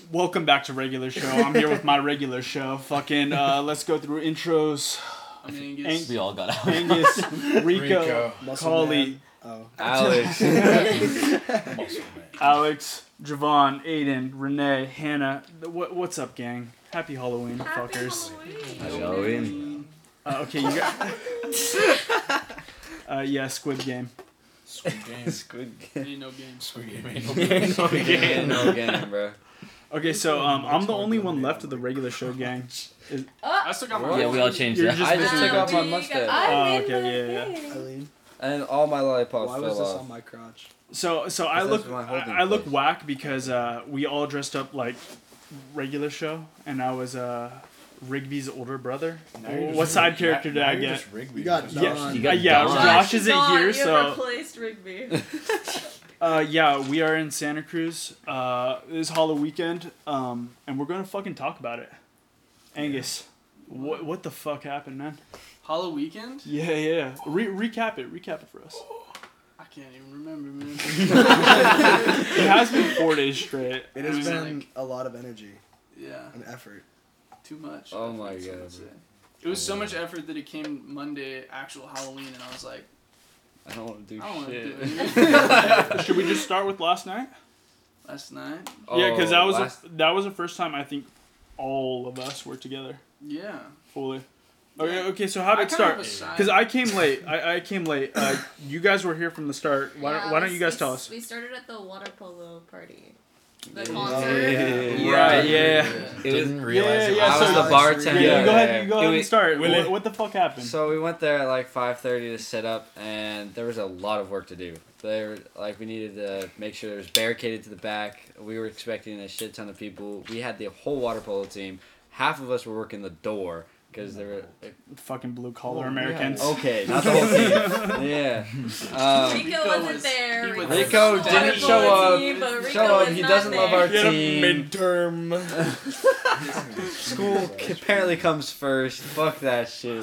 Welcome back to regular show. I'm here with my regular show. Fucking, let's go through intros. I'm Angus. We all got out. Angus, Rico, Collie, Alex. Alex, Javon, Aiden, Renee, Hannah. What's up, gang? Happy Halloween, fuckers. Happy Halloween. Okay, you got. Yeah, Squid Game. Squid Game. Squid Game. Ain't no game. Squid Game. Ain't no game. Ain't no game, bro. Okay, so I'm the only one left of the regular show gang. I still got my. Yeah, we all changed You're that. just I just missing- took off my mustache. Oh, okay, yeah. Eileen, And all my lollipops why fell was this off. on my crotch? So I That's look my holding I look place. whack because we all dressed up like regular show, and I was Rigby's older brother. What side character did I get? You got Yeah, Don. You got yeah. Don. Josh isn't Don, here, you so replaced Rigby. yeah, we are in Santa Cruz. This Halloween weekend, and we're gonna fucking talk about it. Angus, what the fuck happened, man? Hollow Weekend? Yeah. Recap it for us. I can't even remember, man. It has been 4 days straight. It has was been like- a lot of energy Yeah, and effort. too much. Oh my That's what God, I'd say. bro. It was so much effort that it came Monday, actual Halloween, and I was like, I don't want to do I don't want to do shit. anything. Should we just start with last night? Last night? Yeah, because that was last- that was the first time I think all of us were together Yeah. fully. Okay. So how I did it kinda have start? a side- Because I came late. I came late. You guys were here from the start. Why don't you guys tell us? We started at the water polo party. The Yeah. concert. Yeah. Right. Yeah. It was, Didn't realize it yeah, I so- was the bartender. Yeah. You go ahead. there. You go ahead It and start. Willie. What the fuck happened? So we went there at like 5:30 to set up, and there was a lot of work to do. We needed to make sure it was barricaded to the back. We were expecting a shit ton of people. We had the whole water polo team. Half of us were working the door because they were Fucking blue collar Americans. okay, not the whole team. Yeah. Rico wasn't there. he was- was Rico on the water didn't polo show up. team, but Rico Show up. was He not doesn't love our there. team. midterm. School apparently comes first. Fuck that shit.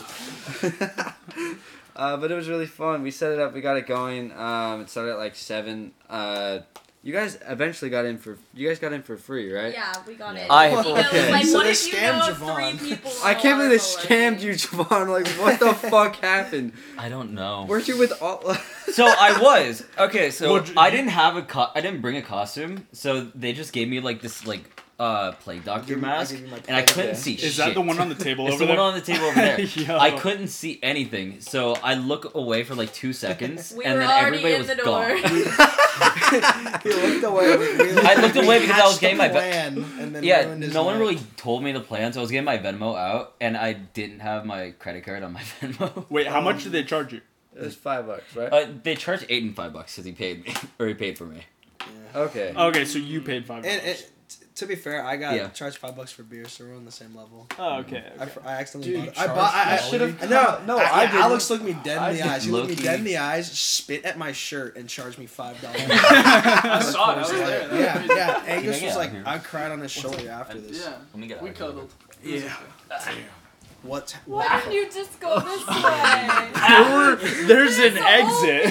But it was really fun. We set it up. We got it going. It started at like 7. You guys eventually got in for. You guys got in for free, right? Yeah, we got it. I- Rico was okay. like, So what they if you scammed know Javon. 3 people I on can't believe they water polo scammed team? you, Javon. Like, what the fuck happened? I don't know. Weren't you with all? So I was okay. So Well, I didn't have I didn't bring a costume. So they just gave me like this plague doctor mask, and I couldn't see shit. Is that the one on the table It's over the there? one on the table over there. Yo. I couldn't see anything, so I look away for like 2 seconds, We and were then already everybody in was the door. gone. He looked away. I looked away because I was getting my plan, and then Yeah, ruined his no one night. really told me the plan, so I was getting my Venmo out, and I didn't have my credit card on my Venmo. Wait, how much did they charge you? It was $5, right? They charged $8 and $5 because he paid me, or he paid for me. Okay. Okay, so you paid $5. To be fair, I got Yeah. charged $5 for beer, so we're on the same level. Oh, okay. I accidentally Dude, bought it. I should have. No, I didn't. Alex looked me dead in the eyes. He looked me Low-key. dead in the eyes, spit at my shirt, and charged me $5. I saw it. I was there. That was Yeah, crazy. yeah. Angus Hang was out like, here. I cried on his shoulder after this. Yeah. Let me get We out of here. cuddled. Yeah. What? Why didn't you just go this way? There's an exit.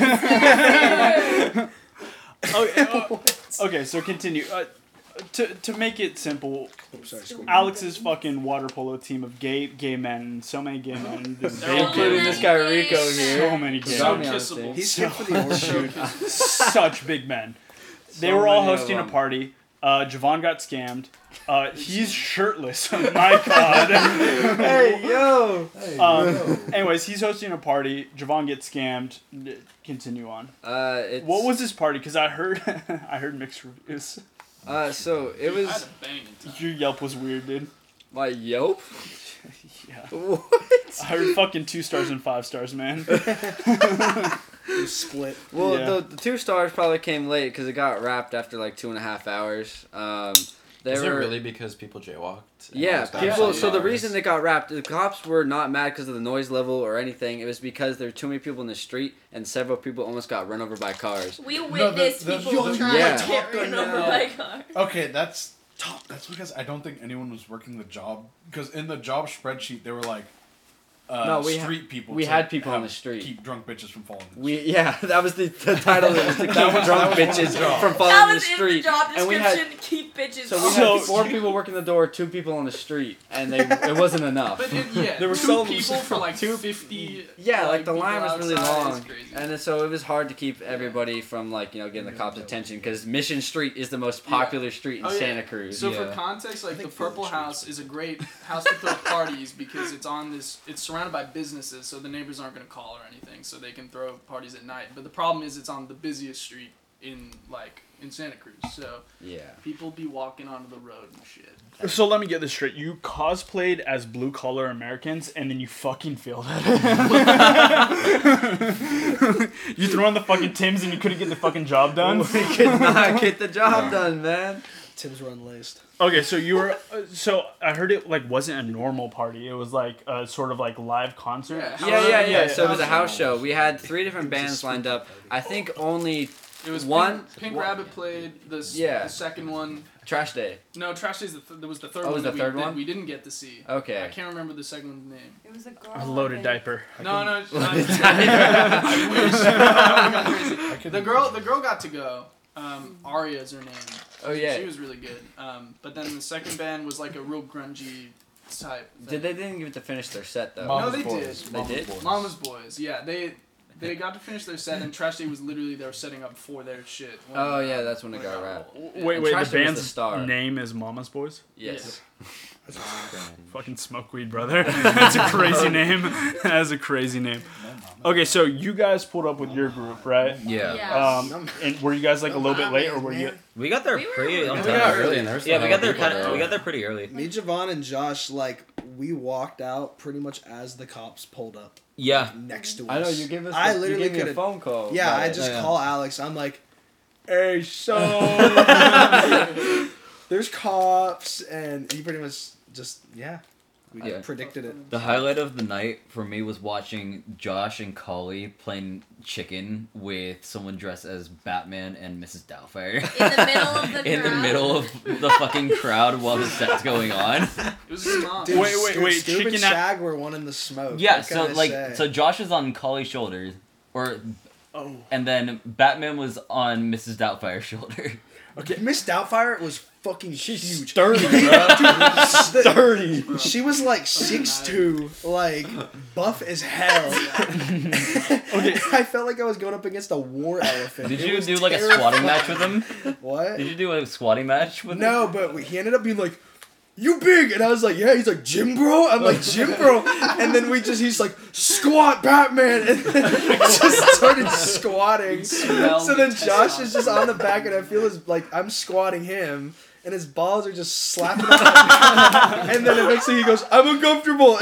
Exit. Okay, so continue. To make it simple, Sorry, Squid. Alex's fucking water polo team of gay men, so many gay men, They're all Including this guy Rico here. so many gay Got men, me on kissable. stage. He's here for the horseshoe. such big men. They So were all many of hosting a them. party. Javon got scammed. He's shirtless. Oh my god. Hey, yo! Anyways, he's hosting a party. Javon gets scammed. Continue on. What was this party? Because I heard mixed reviews. So it I had was a banging time. Your Yelp was weird, dude. my Yelp. Yeah. What? I heard fucking 2 stars and 5 stars, man. You split. Well, Yeah. the 2 stars probably came late because it got wrapped after like 2.5 hours. Is it really because people jaywalked? and Yeah, almost got people. shot? So the reason they got wrapped, the cops were not mad because of the noise level or anything. It was because there were too many people in the street, and several people almost got run over by cars. We witnessed the- people the- trying Yeah. to get run over by cars. Okay, that's tough. That's because I don't think anyone was working the job. Because in the job spreadsheet, they were like, No, we street people. we to had people on have- the street. Keep drunk bitches from falling. In the That was the title of it, was to keep drunk bitches from falling That in the was in the street. job And we had- description. Keep bitches. So we off had the 4 street. people working the door, 2 people on the street, and it wasn't enough. But yeah, There were two some- people for like 50. Yeah, like the people line was really outside is long, crazy. and then so it was hard to keep everybody from like getting the cops' attention because Mission Street is the most popular street in Oh, yeah. Santa Cruz. So for Yeah. context, like the think Purple Village House is a great house to throw parties because it's surrounded by businesses, so the neighbors aren't gonna call or anything, so they can throw parties at night. But the problem is it's on the busiest street in Santa Cruz, so Yeah. people be walking onto the road and shit. So let me get this straight. You cosplayed as blue collar Americans and then you fucking failed at it. You threw on the fucking Timbs and you couldn't get the fucking job done. We could not get the job done, man. Tim's were unlaced. Okay, so you were so I heard it wasn't a normal party. It was like a sort of like live concert. Yeah. So it was a house show. We had 3 different bands lined up. I think only It was One- Pink one- Rabbit played the Yeah. second one. Trash Day. No, Trash Day's there was the third Oh, one. was the that third we, one? that we didn't get to see. Okay. I can't remember the second one's name. It was a girl. A loaded I think. diaper. No, I Loaded wish. diaper. I got crazy. The girl got to go. Aria is her name. Oh yeah. She was really good. But then the second band was like a real grungy type. They didn't get to finish their set though. No, they did. They did? Mama's Boys. Yeah, they got to finish their set, and Trash Day was literally they were setting up for their shit. Oh yeah, that's when it got wrapped. Wait, And the Trash Day was the band's star. name is Mama's Boys? Yes. Fucking smoke weed, brother. That's a crazy name. That's a crazy name. Okay, so you guys pulled up with your group, right? Yeah. Yeah. And were you guys like a little bit late, or were you? We got there We were pretty really on good. time. We got early and there was Yeah, we got there people kind of. there. We got there pretty early. Me, Javon, and Josh, we walked out pretty much as the cops pulled up Yeah. next to us. I know you give us. I you literally gave me a could've- phone call. Yeah, about I it. just Yeah. call Alex. I'm like, Hey, so. there's cops, and he pretty much just we Yeah. predicted it. The highlight of the night for me was watching Josh and Collie playing chicken with someone dressed as Batman and Mrs. Doubtfire. In the middle of the In the crowd. middle of the fucking crowd while the set's going on. It was a small. Dude, Wait, Scoob chicken and at- Shag were one in the smoke. Yeah, What so can I like say? so Josh was on Collie's shoulders, Oh. and then Batman was on Mrs. Doubtfire's shoulder. Okay. Miss Doubtfire was fucking huge. Sturdy, bro. Sturdy. She was like 6'2", like buff as hell. Okay. I felt like I was going up against a war elephant. Did It you was do like a terrifying. squatting match with him? What? Did you do a squatting match with him? No, but he ended up being like, "You big," and I was like, "Yeah." He's like, "Gym bro." I'm like, "Gym bro," and then he's like, "Squat, Batman," and then we just started squatting. smelled So then the Josh is just on the back, and I feel I'm squatting him. And his balls are just slapping on my back. And then eventually he goes, "I'm uncomfortable."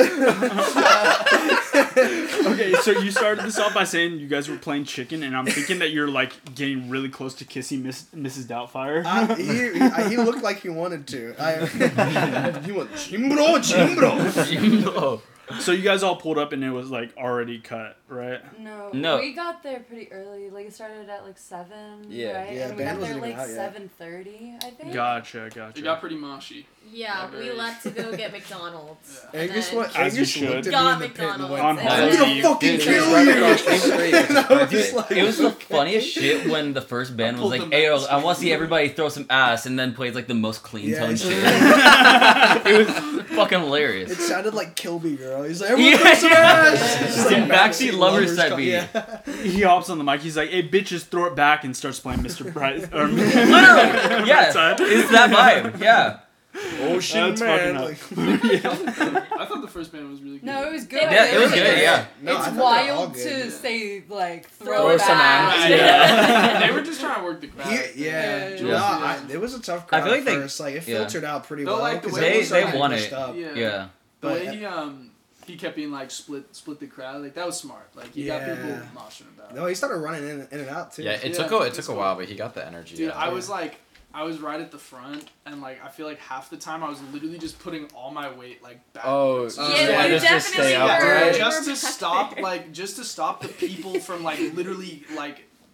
Okay, so you started this off by saying you guys were playing chicken, and I'm thinking that you're like getting really close to kissing Mrs. Doubtfire. He looked like he wanted to. He went, "Gym bro." So you guys all pulled up, and it was like already cut, right? No. We got there pretty early. Like, it started at like 7, Yeah. right? Yeah, and we band got there wasn't even like out yet. 7:30, I think. Gotcha. It got pretty moshy. Yeah, Yeah, we very- left to go get McDonald's. Yeah. and Angus then- went. As you Angus should. looked at Got me in the pit and McDonald's. went, On and Halloween. "I'm then- gonna fucking Dude, kill right you." across the street. And I was like, It was the "Okay." funniest shit when the first band was pulled like, the "Hey, mask. I want to see everybody throw some ass," and then plays like the most clean Yeah, tone it's- shit. It was fucking hilarious. It sounded like Kilby Girl. He's like, "Everyone Yeah, throw some ass." It's just Some Backseat Lovers type co- beat. Yeah. He hops on the mic. He's like, "Hey, bitches, throw it back," and starts playing Mr. Bright. Or Literally, yeah, Outside. it's that vibe. Yeah, Ocean That's Man. fucking Like, I thought the first band was really good. No, it was good. yeah, it was good. Yeah, No, I It's thought they were all wild good. to say, like, Throw throw it it back. back. Yeah. They were just trying to work the crowd. Yeah. Yeah. No, it was a tough crowd I feel like at they- first. Like, it yeah. filtered out pretty They'll well. like the 'cause way everyone they started want getting it. pushed up. Yeah. yeah. The But- way he kept being like split the crowd, like that was smart. Like you got Yeah. people moshing about. No, he started running in and out too. Yeah, it Yeah, took a it's cool. while, but he got the energy. Dude, out. I was right at the front, and like I feel like half the time I was literally just putting all my weight like Oh, backwards. Yeah, you just to stay definitely up, were. right? You just were to back stop there. like just to stop the people from like literally like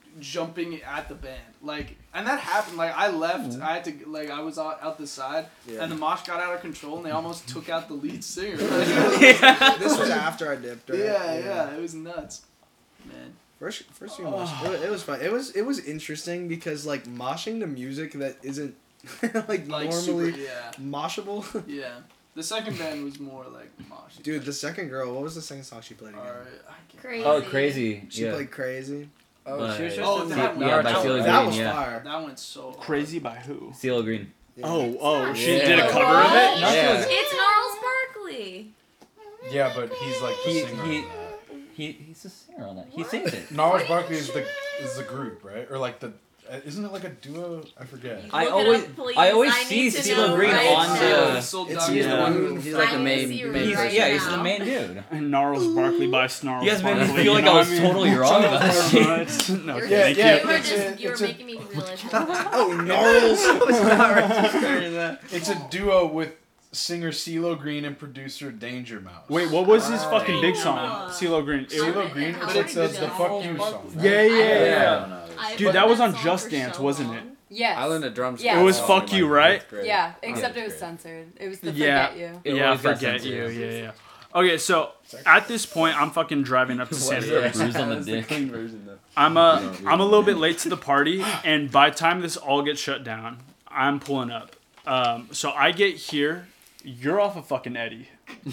jumping at the band. Like, and that happened. Like, I left. I had to, like, I was out the side, and the mosh got out of control, and they almost took out the lead singer. Like, This was after I dipped, right? yeah, it was nuts, man. First few mosh, it was fun. It was interesting because like moshing to music that isn't like normally moshable. Yeah. The second band was more like mosh. Dude, the second girl, what was the second song she played again? Alright, I can't. Crazy. Oh, crazy. She Yeah. played Crazy. Oh, she was just Oh, in that the- one. Yeah, by That CeeLo one. Green. That was yeah. fire. That went so hard. Crazy by who? CeeLo Green. Yeah. Oh, she Yeah. did a cover of it? Yeah. It's Gnarls Barkley. Yeah, but he's like the He- singer. he- in that. He's a singer on that. He sings it. Gnarls Barkley is the group, right? Or like the isn't it like a duo? I forget. I Look it always up, please. I always I see need to CeeLo know Green right on now. the. It's he's the one who he's like the I main see main right He's, person. yeah, he's the now. main dude. And Gnarls Barkley by Snarls You guys made me Barkley, feel like you know I was what mean? totally wrong about that shit. No, You're, Yeah, thank yeah, you were it's just a- you were it's a- making me realize. Oh, Gnarls. It's a duo with singer CeeLo Green and producer Danger Mouse. Wait, what was his fucking big Oh. song? CeeLo Green. CeeLo Green, How but did it's you the know? Fuck You song. Yeah, I yeah. I've Dude, heard that was on song Just for Dance, so wasn't it? long. Yes. I learned the drums. Yeah. It was Oh, Fuck my You, God, right? that's great. Yeah, except Yeah, it was great. censored. It was the Yeah. Forget You. It Yeah, always got forget you. censored. Yeah. Okay, so at this point, I'm fucking driving up to San Yeah. Cruz. Bruise on the That's dick. clean version though. I'm a little bit late to the party, and by the time this all gets shut down, I'm pulling up. So I get here, you're off of fucking Eddie,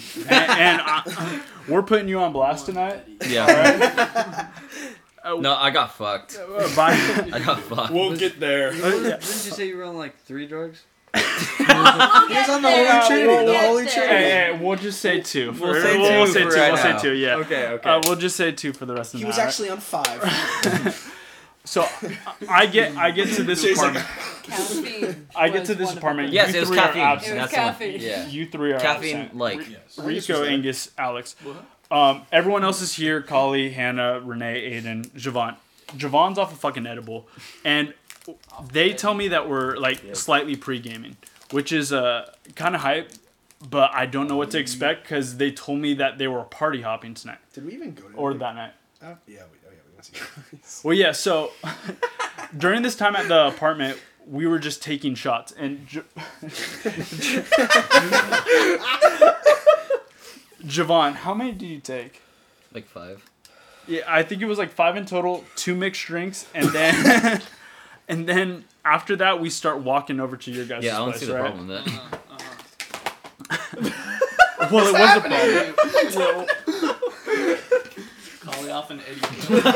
and we're putting you on blast tonight. Yeah. No, I got fucked. By, I got fucked. we'll get there. Didn't you say you were on like 3 drugs? We'll He's on the Holy Trinity. The Holy Trinity. Hey, we'll just say 2. We'll say two We'll say for 2. right We'll say now. 2. Yeah. Okay. We'll just say 2 for the rest of the He night. was actually on 5. So I get to this apartment. Caffeine. I get was to this one of apartment. them. Yes, You it was three are caffeine. absent. It was That's the one. caffeine. Yeah. You 3 are Caffeine, absent. like. Rico, Angus, Alex. Everyone else is here. Kali, Hannah, Renee, Aiden, Javon. Javon's off a fucking edible. And they tell me that we're like slightly pre-gaming, which is kind of hype, but I don't know what to expect because they told me that they were party hopping tonight Did we even go to or that night. Yeah, we went to guys. Well, yeah, so during this time at the apartment, we were just taking shots. And Javon, how many did you take? Like 5. Yeah, I think it was like 5 in total, 2 mixed drinks, and then and then after that we start walking over to your guys' Yeah, I don't place, see the right? problem with that. Well, it was a problem. Calling off an Eddie.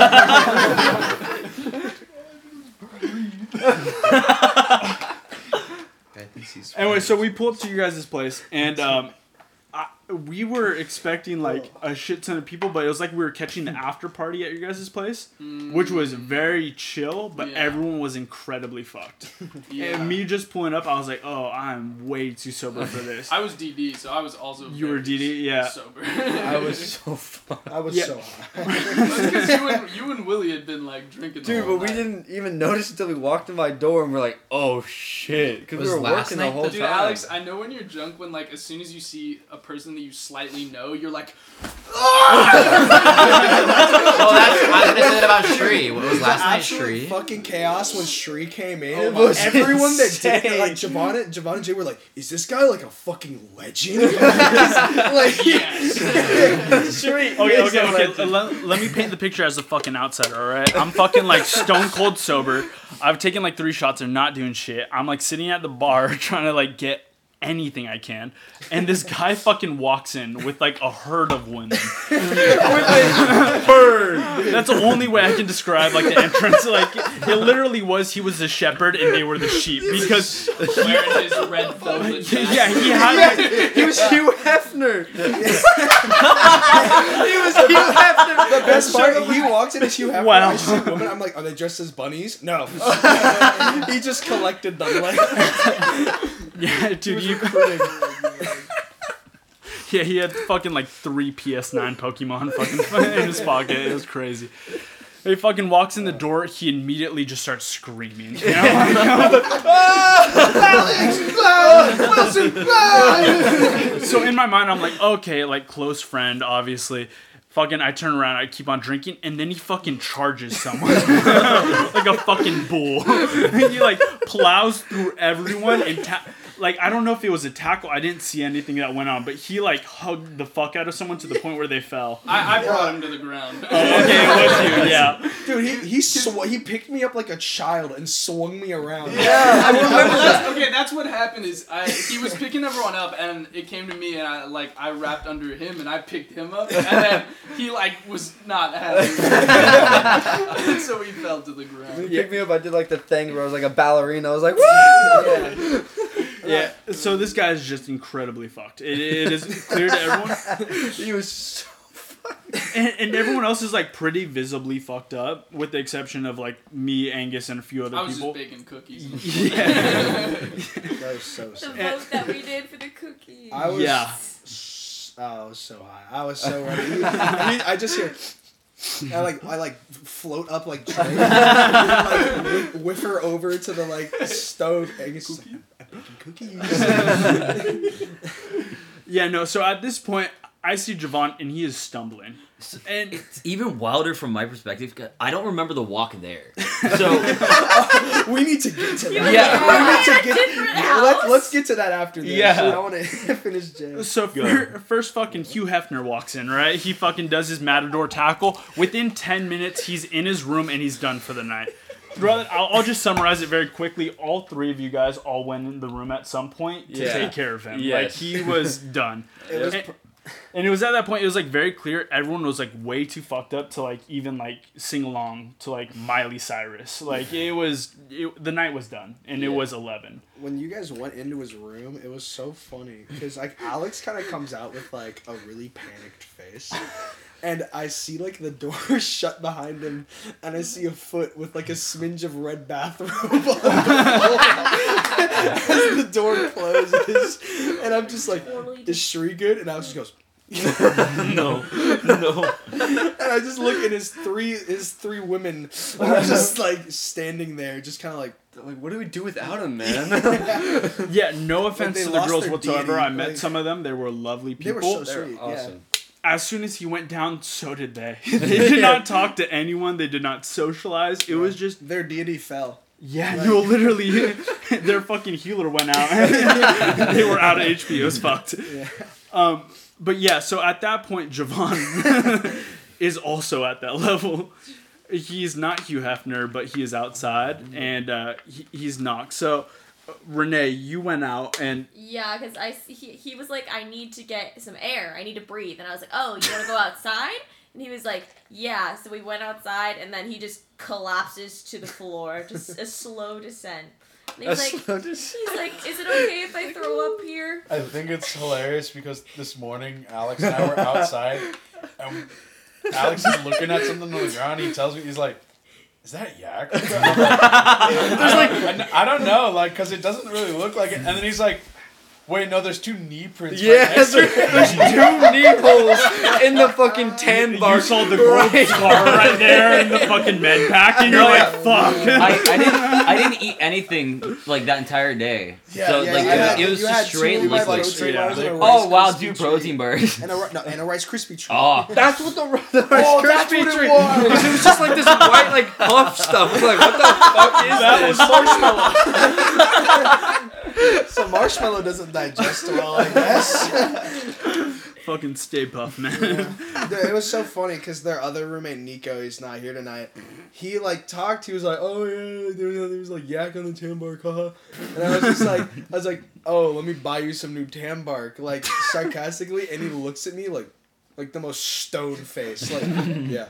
Anyway, so we pull up to your guys' place, and we were expecting like a shit ton of people, but it was like we were catching the after party at your guys' place, which was very chill, but Yeah. everyone was incredibly fucked. Yeah. And me just pulling up, I was like, oh, I'm way too sober for this. I was DD, so I was also. You were very DD, yeah. Sober. I was so fucked. I was Yeah. so high. Because you and Willie had been like drinking. the Dude, whole but we night. didn't even notice until we walked in my door and we're like, oh shit. Because we Was were last working the night whole Dude, time. Alex, I know when you're drunk when like as soon as you see a person that you slightly know, you're like, Well, that's I was gonna say that about Shree. What was last night, Absolute Shree? fucking chaos when Shree came in. Oh And my everyone that did it, insane. like Javon and Jay were like, "Is this guy like a fucking legend?" Like, yes. Okay. Let me paint the picture as a fucking outsider, alright? I'm fucking like stone cold sober. I've taken like 3 shots and not doing shit. I'm like sitting at the bar trying to like get anything I can. And this guy fucking walks in with like a herd of women. Herd! That's the only way I can describe like the entrance. Like it literally was he was the shepherd and they were the sheep. Because Wearing his red velvet jacket. yeah, he had He was Hugh Hefner. He was Hugh Hefner. the best part, he walks in as Hugh Hefner. Wow. I see a woman. I'm like, "Are they dressed as bunnies?" No. He just collected them. Like, yeah, dude, yeah, he had fucking like 3 PS9 Pokemon fucking in his pocket. It was crazy. He fucking walks in the door. He immediately just starts screaming. You know? So in my mind, I'm like, okay, like close friend, obviously. Fucking, I turn around, I keep on drinking, and then he fucking charges someone like a fucking bull. He like plows through everyone and like, I don't know if it was a tackle. I didn't see anything that went on, but he like hugged the fuck out of someone to the point where they fell. I brought him to the ground. Oh, okay, it was you, yeah. Dude, he picked me up like a child and swung me around. Okay, that's what happened. Is he was picking everyone up, and it came to me, and I wrapped under him, and I picked him up, and then he like was not happy, and so he fell to the ground. When he picked me up, I did like the thing where I was like a ballerina. I was like, woo! Yeah, so this guy is just incredibly fucked. It is clear to everyone. He was so fucked. And everyone else is like pretty visibly fucked up, with the exception of like me, Angus, and a few other I was people. just baking cookies. Yeah. That was so The sick. vote that we did for the cookies. I was, Yeah. I was so high. I was so ready. I just hear. I float up like Trey, and like whiff her over to the like stove. Angus is like, I'm baking cookies. Yeah, no, so at this point, I see Javon, and he is stumbling. And It's even wilder from my perspective. 'Cause I don't remember the walk there. So We need to get to that. Yeah. We need to get. Different house. Let's get to that after this. Yeah. I want to finish Jay. so first fucking Hugh Hefner walks in, right? He fucking does his Matador tackle. Within 10 minutes, he's in his room, and he's done for the night. Throughout, I'll just summarize it very quickly. All three of you guys all went in the room at some point to Yeah. take care of him. Yes. Like, he was done. It was And it was at that point, it was like very clear everyone was like way too fucked up to like even like sing along to like Miley Cyrus. Like, the night was done, and it was 11. when you guys went into his room, it was so funny because like Alex kind of comes out with like a really panicked face, and I see like the door shut behind him, and I see a foot with like a smidge of red bathrobe on the floor as the door closes, and I'm just like, "Is Shri good?" And Alex just goes. no. And I just look at his three women are just like standing there, just kind of like what do we do without him, man? Yeah, no offense they to the lost girls their whatsoever. deity, I met like- some of them. They were lovely they people. were so sweet. Awesome. As soon as he went down, so did they. They did not talk to anyone. They did not socialize. It was just, Yeah, their deity fell. yeah, Like- no, literally, their fucking healer went out. They were out of HP. It was fucked. Yeah. But yeah, so at that point, Javon is also at that level. He's not Hugh Hefner, but he is outside, and he's knocked. So, Renee, you went out, and Yeah, because he was like, I need to get some air. I need to breathe. And I was like, oh, you want to go outside? And he was like, yeah. So we went outside, and then he just collapses to the floor. Just a slow descent. And he's like, is it okay if I throw up here? I think it's hilarious because this morning Alex and I were outside and Alex is looking at something on the ground. He tells me, he's like, "Is that yak?" I don't know, like, because it doesn't really look like it. And then he's like, "Wait, no, there's two knee prints." Yeah, right next to it." there's 2 knee holes in the fucking tan bar. you saw the gold scar right there in the fucking med pack, and you're like, fuck. I didn't eat anything like that entire day. So like it was just straight liquid. Oh wow, dude, protein bars. And a Rice Krispie treat. Oh, That's what the Rice that's Krispie what it treat. was. Because it was just like this white like puff stuff. It's like what the fuck is That this? was marshmallow. So marshmallow doesn't digest well, I guess. Fucking Stay Puft, man. Dude, it was so funny because their other roommate Nico, he's not here tonight. He like talked. He was like, "Oh yeah," there was like yak on the tan bark, haha. And I was like, "Oh, let me buy you some new tan bark," like sarcastically. And he looks at me like the most stoned face, like yeah.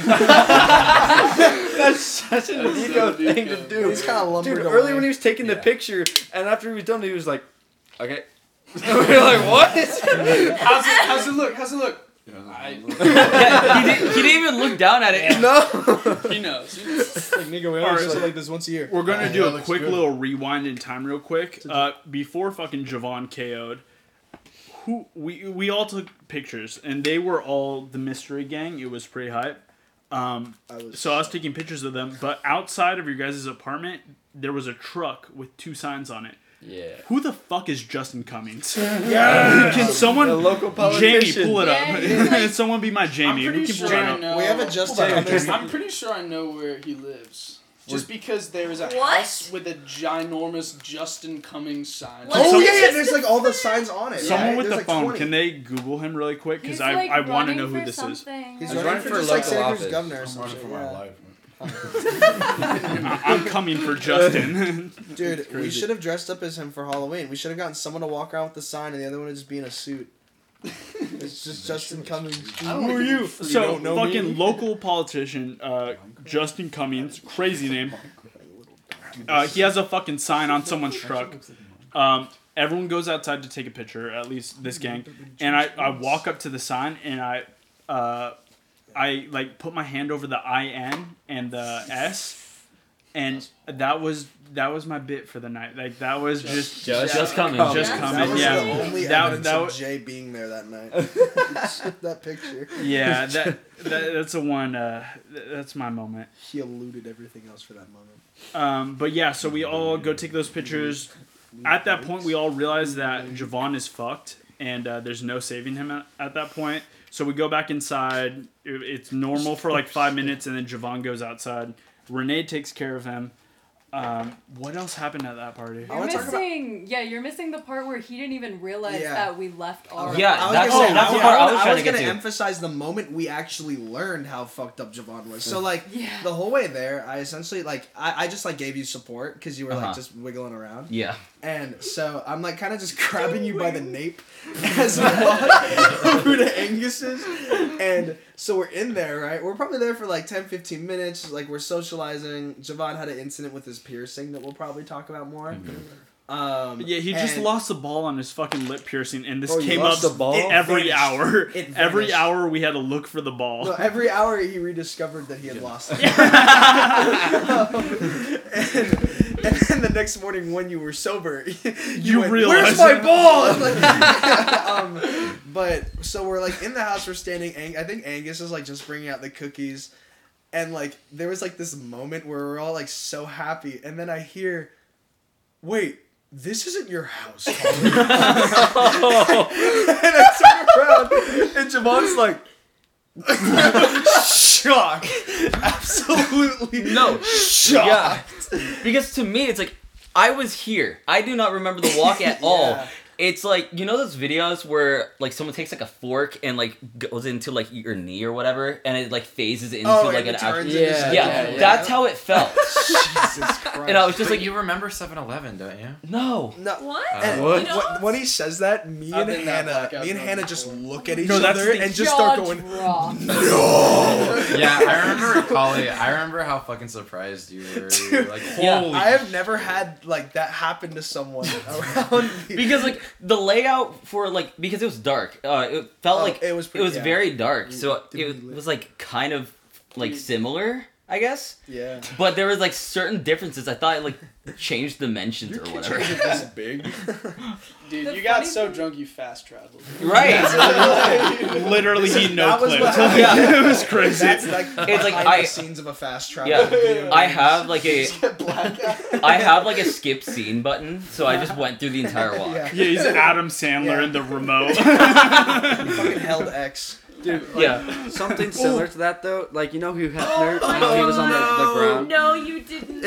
That's such a Nico thing to do. He's kind of lumbered Dude, away. earlier when he was taking the picture, and after he was done, he was like, "Okay." We were like, "What?" How's it look? How's it look? yeah, he didn't even look down at it. No. He knows. Like Nico, we only just like this once a year. We're gonna Yeah, do it a looks quick good. little rewind in time, real quick. Before fucking Javon KO'd, we all took pictures, and they were all the mystery gang. It was pretty hype. So I was taking pictures of them, but outside of your guys' apartment, there was a truck with 2 signs on it. Yeah. Who the fuck is Justin Cummings? Yeah. Can someone, The local Jamie, politician. pull it up? Yeah, he's like- Someone be my Jamie. I'm Who pretty can pull sure it I up? know. We have a Justin Cummings. I'm pretty sure I know where he lives. Just because there's a What? house with a ginormous Justin Cummings sign. What? Oh Some- yeah, there's like all the signs on it. Someone right? with There's the like phone, 20. can they Google him really quick? Because He's, I like, want to running know who for this is. something. He's He's running for just like local Santa Cruz office. governor or I'm some running shit. for my Yeah. life. I'm coming for Justin. Dude, we should have dressed up as him for Halloween. We should have gotten someone to walk around with the sign, and the other one would just be in a suit. It's just Justin Cummings. don't Who are give you? a fuck. So don't know fucking me? local politician, Justin Cummings, crazy name. He has a fucking sign on someone's truck. Everyone goes outside to take a picture, at least this gang. And I walk up to the sign and I like put my hand over the IN and the S, and that was my bit for the night. Like that was just Just coming. Just Yeah. coming. That was Yeah. the only That- evidence that of was- Jay being there that night. That picture. Yeah, that's the one. That's my moment. He eluded everything else for that moment. But yeah, so we all go take those pictures. At that point, we all realize that Javon is fucked, and there's no saving him at that point. So we go back inside. It's normal for like 5 minutes, and then Javon goes outside. Renee takes care of him. What else happened at that party? I You're wanna talk about- missing, you're missing the part where he didn't even realize Yeah. that we left our. Yeah, I was that's- gonna say, that's the I part I was was trying to get gonna to. emphasize the moment we actually learned how fucked up Javon was. So like Yeah. the whole way there, I essentially like I just like gave you support because you were like Uh-huh. just wiggling around. Yeah. And so I'm like kind of just grabbing you by the nape as we walk over to Angus's. And so we're in there, right? We're probably there for like 10, 15 minutes. Like we're socializing. Javon had an incident with his piercing that we'll probably talk about more. Yeah, he just and- lost the ball on his fucking lip piercing, and this Oh, he came lost up the ball? every Vanished. hour. It Every vanished. hour we had to look for the ball. No, every hour he rediscovered that he had lost it. and then the next morning when you were sober, you went, realized "Where's my it." ball?" But so we're like in the house, we're standing. I think Angus is like just bringing out the cookies, and like there was like this moment where we're all like so happy, and then I hear, "Wait, this isn't your house." And I turn around, and Javon's like, shocked, absolutely No. shocked. Yeah. Because to me, it's like, I was here. I do not remember the walk at all. Yeah. It's like, you know those videos where like someone takes like a fork and like goes into like your knee or whatever, and it like phases into Oh, like and an it turns actual. into Yeah, something. Yeah, that's how it felt. Jesus Christ. And I was just But like, you remember 7-Eleven, don't you? no. No. What? And What? You know? when he says that, me I've and been that Hannah, blackout me and drunk Hannah just before. look at each No, that's other the and just start going, Jaw drop. no. Yeah, I remember Collie. I remember how fucking surprised you were. You were like, Yeah. holy. I have never had like that happen to someone around me. Because like the layout for like, because it was dark, it felt Oh, like it was pretty- yeah. very dark, so Dimly it lit. was like kind of like similar, I guess. Yeah. But there was like certain differences. I thought it like changed dimensions or whatever. This big. Dude, The you got funny so thing- drunk you fast traveled. Right. Literally, he no That was clipped. what Yeah. It was crazy. That's like It's like behind I- the scenes of a fast travel Yeah. video. I have like a Blackout. I have like a skip scene button, so I just went through the entire walk. Yeah. Yeah, he's Adam Sandler Yeah. in the remote. Fucking held X. Dude, Yeah. something similar to that though, like you know Hugh Hefner, Oh my when he was on the God. ground. No, you didn't.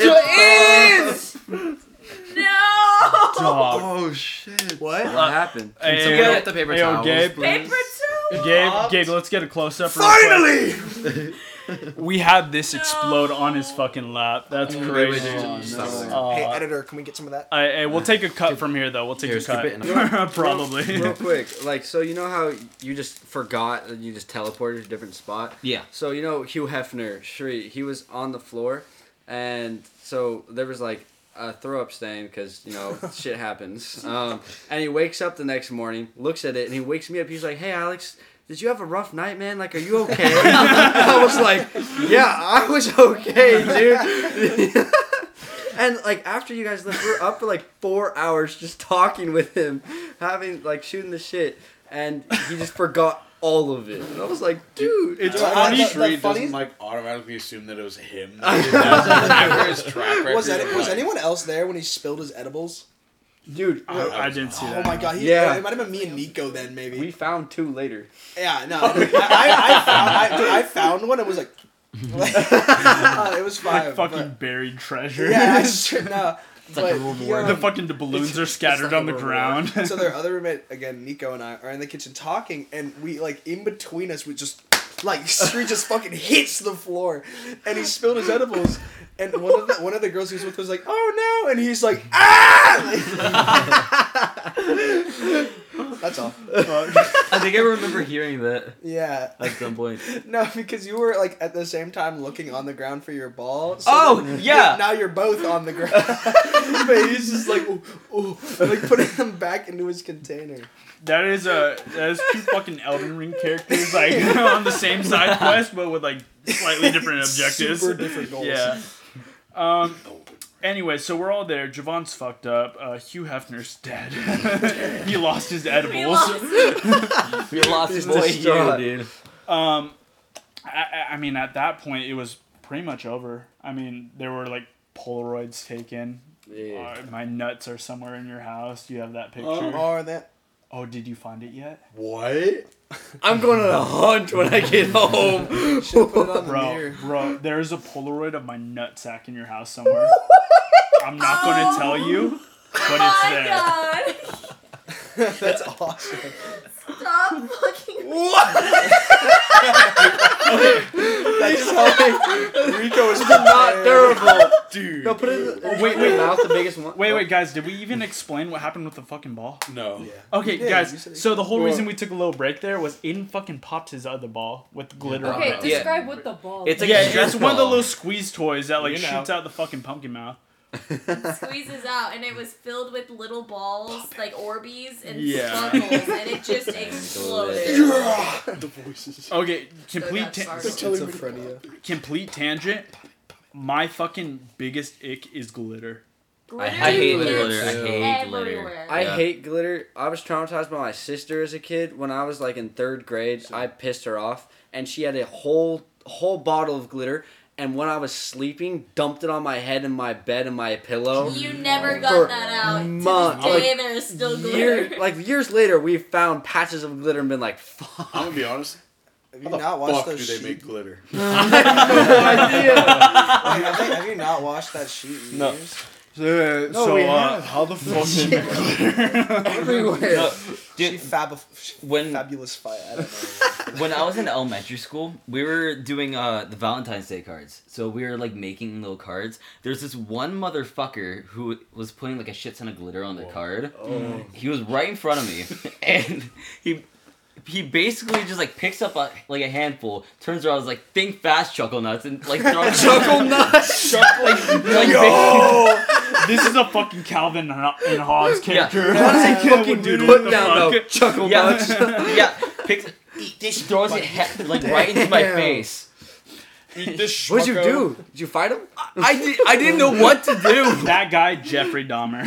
No. Dog. Oh shit! What? What happened? Hey, Someone get the paper towels, Gabe, Paper towel. Gabe, let's get a close up. Finally! We had this explode on his fucking lap. That's crazy. Stop it. Hey, editor, can we get some of that? Hey, we'll take a cut from here, though. We'll take Here, a skip cut. it and- Probably. Real quick, like so you know how you just forgot and you just teleported to a different spot? Yeah. So you know Hugh Hefner, Shri, he was on the floor, and so there was like a throw up stain because you know shit happens. And he wakes up the next morning, looks at it, and he wakes me up. He's like, "Hey Alex, did you have a rough night, man? Like, are you okay?" I was like, "Yeah, I was okay, dude." And like after you guys left, we were up for like 4 hours just talking with him, having like shooting the shit, and he just forgot all of it. And I was like, dude, It's I- funny. the Shri funny- doesn't like automatically assume that it was him. After his track record. Was of, like- anyone else there when he spilled his edibles? Dude, I didn't see that. Oh my god! Yeah. It might have been me and Nico then, maybe. we found 2 later. Yeah, no. I found one. It was like, it was 5. Like fucking but- buried treasure. yeah, no. It's like a reward. The fucking balloons are scattered on the ground. So their other roommate, again, Nico and I, are in the kitchen talking, and we, like, in between us, we just, like, Street just fucking hits the floor, and he spilled his edibles, and one of the girls he was with was like, oh no, and he's like, ah! That's all. I think I remember hearing that Yeah. at some point. No, because you were, like, at the same time looking on the ground for your ball. So Oh, then- yeah. Now you're both on the ground. But he's just like, ooh, like putting them back into his container. That is 2 fucking Elden Ring characters like on the same side quest, but with like slightly different objectives. Super different goals. Yeah. Anyway, so we're all there. Javon's fucked up. Hugh Hefner's dead. He lost his edibles. We lost. We lost his boy distraught. Hugh, dude. I mean, at that point, it was pretty much over. I mean, there were like Polaroids taken. Yeah. My nuts are somewhere in your house. Do you have that picture? Or that. Oh, did you find it yet? What? I'm going on a hunt when I get home. Should put it on the mirror. Bro, there's a Polaroid of my nutsack in your house somewhere. I'm not going to tell you, but it's Oh there. my god. That's awesome. Stop fucking. That's how Rico is Not terrible. Dude. No, put it in Wait, the mouth, the biggest one. Wait, guys, did we even explain what happened with the fucking ball? No. Yeah. Okay, You did. You guys, said it. so the whole reason we took a little break there was Aiden fucking popped his other ball with glitter on Okay, it. Yeah. describe what the ball It's is. like Yeah, a it's stress one of the ball. little squeeze toys that like You know. shoots out the fucking pumpkin mouth. Squeezes out, and it was filled with little balls, like Orbeez and Yeah. sparkles, and it just exploded. The voices. Okay, So got startled. Schizophrenia. complete tangent. My fucking biggest ick is glitter. I hate gets glitter. I hate glitter. everywhere. I Yeah. hate glitter. I was traumatized by my sister as a kid. When I was like in 3rd grade, I pissed her off, and she had a whole bottle of glitter. And when I was sleeping, dumped it on my head and my bed and my pillow. You never got For that out. months. To this day, Like, there is still glitter. Years later, we found patches of glitter and been like, fuck. I'm gonna be honest. Have you How the not watched fuck do those they sheet? make glitter? Have you not watched that sheet in No. years? How the fuck did Everywhere. Oh, Dude, when- fabulous fight. I don't know. When I was in elementary school, we were doing the Valentine's Day cards. So we were like making little cards. There's this one motherfucker who was putting like a shit ton of glitter on the card. Oh. He was right in front of me, and he basically just like picks up a handful, turns around, is like, think fast, Chuckle Nuts, and like throws Chuckle Nuts! like This is a fucking Calvin and Hobbes character. Yeah. That's a fucking Dude, put the down fuck? though. Chuckle yeah, Nuts. yeah, picks, just throws it like right into my Damn. face. Eat this What'd you schmucko. do? Did you fight him? I didn't know what to do. That guy, Jeffrey Dahmer.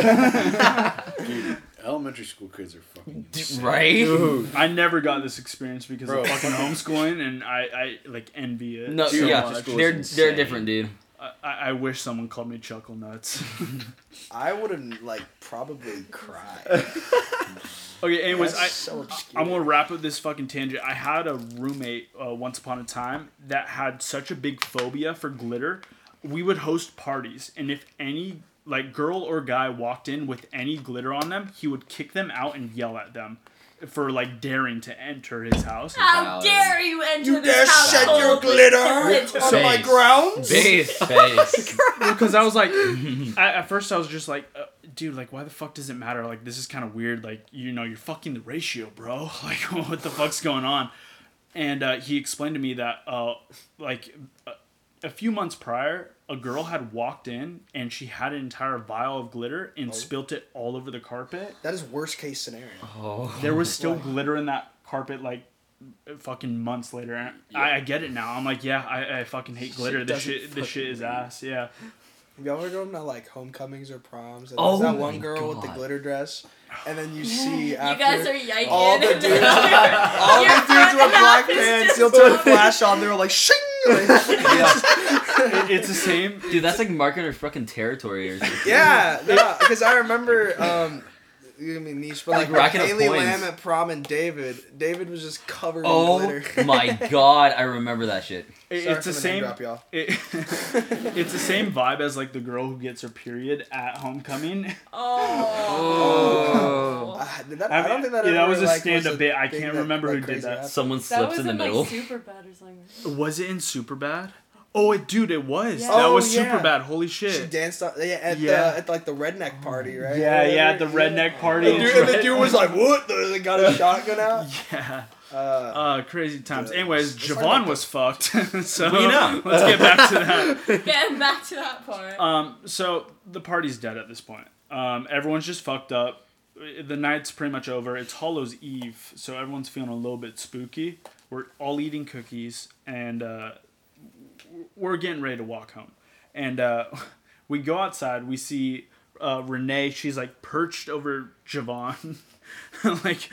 Dude, elementary school kids are fucking insane. Right? I never got this experience because Bro. of fucking homeschooling, and I like envy it. No, so yeah, much. school they're is they're insane. different, dude. I wish someone called me Chuckle Nuts. I would have like probably cried. Okay, anyways, That's so obscure. I'm gonna wrap up this fucking tangent. I had a roommate once upon a time that had such a big phobia for glitter. We would host parties, and if any like girl or guy walked in with any glitter on them, he would kick them out and yell at them for like daring to enter his house. How Valid. dare you enter You this dare shed household your with glitter glitter? on my Face. grounds? Face. Because I was like, at first I was just like, dude, like, why the fuck does it matter? Like, this is kind of weird. Like, you know, you're fucking the ratio, bro. Like, what the fuck's going on? And he explained to me that, like, a few months prior, a girl had walked in and she had an entire vial of glitter and spilt it all over the carpet. That is worst case scenario. Oh. There was still glitter in that carpet, like, fucking months later. And I get it now. I'm like, yeah, I fucking hate glitter. This doesn't shit is ass. Yeah. Have y'all ever gone to like homecomings or proms? And Oh there's that one my girl with the God. glitter dress, and then you see You after guys are yiking. all the dudes, Your all the dudes front with black half is pants, just you'll turn a flash on. They're like, shing. It's it's the same. Dude, that's like marking her fucking territory or something. Yeah, because I remember, you mean niche, but Like like racking up Haley points. Lamb at prom and David was just covered in Oh glitter. my god, I remember that shit. Sorry It's for the the name same. drop, y'all. It's the same vibe as like the girl who gets her period at homecoming. Oh. I don't think that. Yeah, that ever, was a like, stand-up bit. I thing can't that, remember like, who did crazy that. happened. Someone That slips was in the in middle. like super bad or something. Was it in Superbad? Oh, dude, it was. Yeah. That Oh, was yeah. Superbad. Holy She shit. danced at Yeah. at like the redneck party, right? Yeah, at the Whatever. redneck party. The dude, and the dude was like, "What?" They got a shotgun out. Yeah. Crazy times. yeah. Anyways, Let's talk Javon about was fucked. So Well, you know. let's get back to that. Getting back to that part. So the party's dead at this point. Everyone's just fucked up. The night's pretty much over. It's Hallows Eve, so everyone's feeling a little bit spooky. We're all eating cookies, and we're getting ready to walk home. And we go outside. We see Renee. She's like perched over Javon. Like,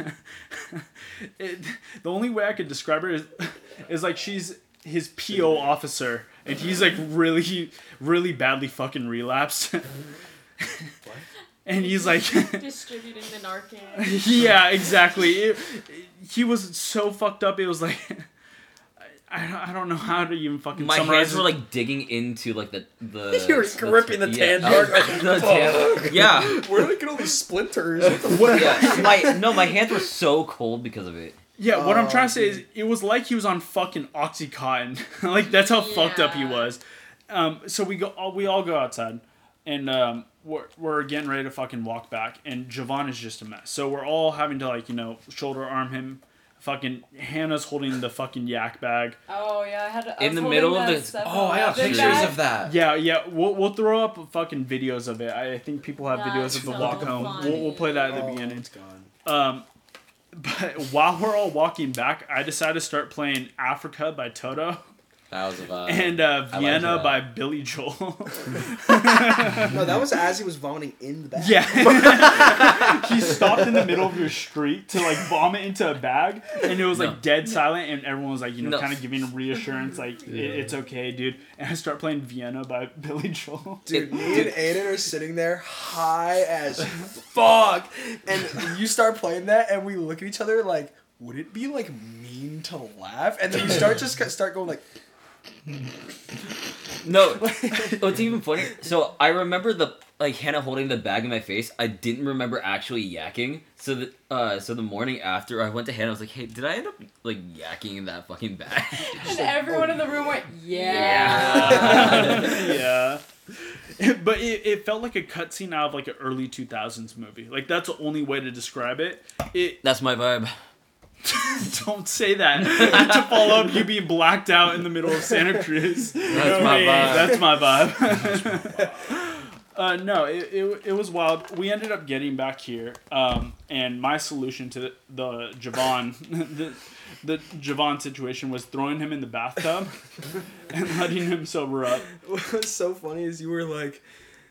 the only way I could describe her is like she's his PO officer, and he's like really, really badly fucking relapsed. And he's like, Distributing the Narcan. yeah, exactly. He was so fucked up. It was like, I don't know how to even fucking My summarize hands were it. like digging into like the You were gripping the tan yeah. mark. The tan- yeah. Where did I get all these splinters? What the Yeah. My hands were so cold because of it. Yeah, what I'm trying to say is, it was like he was on fucking OxyContin. Like, that's how fucked up he Yeah. was. So we all go outside, and we're getting ready to fucking walk back, and Javon is just a mess. So we're all having to, like, shoulder arm him. Fucking Hannah's holding the fucking yak bag. Oh yeah, I had to. In the middle of the- Oh, I got Big pictures bag. of that. Yeah, we'll throw up fucking videos of it. I think people have videos of the That's walk so home. funny. We'll play that at the Oh, beginning. it's gone. But while we're all walking back, I decided to start playing Africa by Toto That was a vibe. and liked Vienna that. by Billy Joel. No, that was as he was vomiting in the bag. Yeah. He stopped in the middle of your street to like vomit into a bag, and it was like No. dead silent, and everyone was like, No. kind of giving him reassurance, like, it's okay, dude. And I start playing Vienna by Billy Joel. Dude, me and Aiden are sitting there high as fuck, and you start playing that, and we look at each other like, would it be like mean to laugh? And then you start going like, No, what's even funnier? So I remember Hannah holding the bag in my face. I didn't remember actually yakking. So the morning after, I went to Hannah. I was like, "Hey, did I end up like yakking in that fucking bag?" And everyone in the room went, yeah. Yeah. But it felt like a cutscene out of like an early 2000s movie. Like, that's the only way to describe it. That's my vibe. Don't say that. To follow up you being blacked out in the middle of Santa Cruz. That's my vibe. That's my vibe. No, it was wild. We ended up getting back here, and my solution to the Javon, the Javon situation was throwing him in the bathtub and letting him sober up. what was so funny is you were like,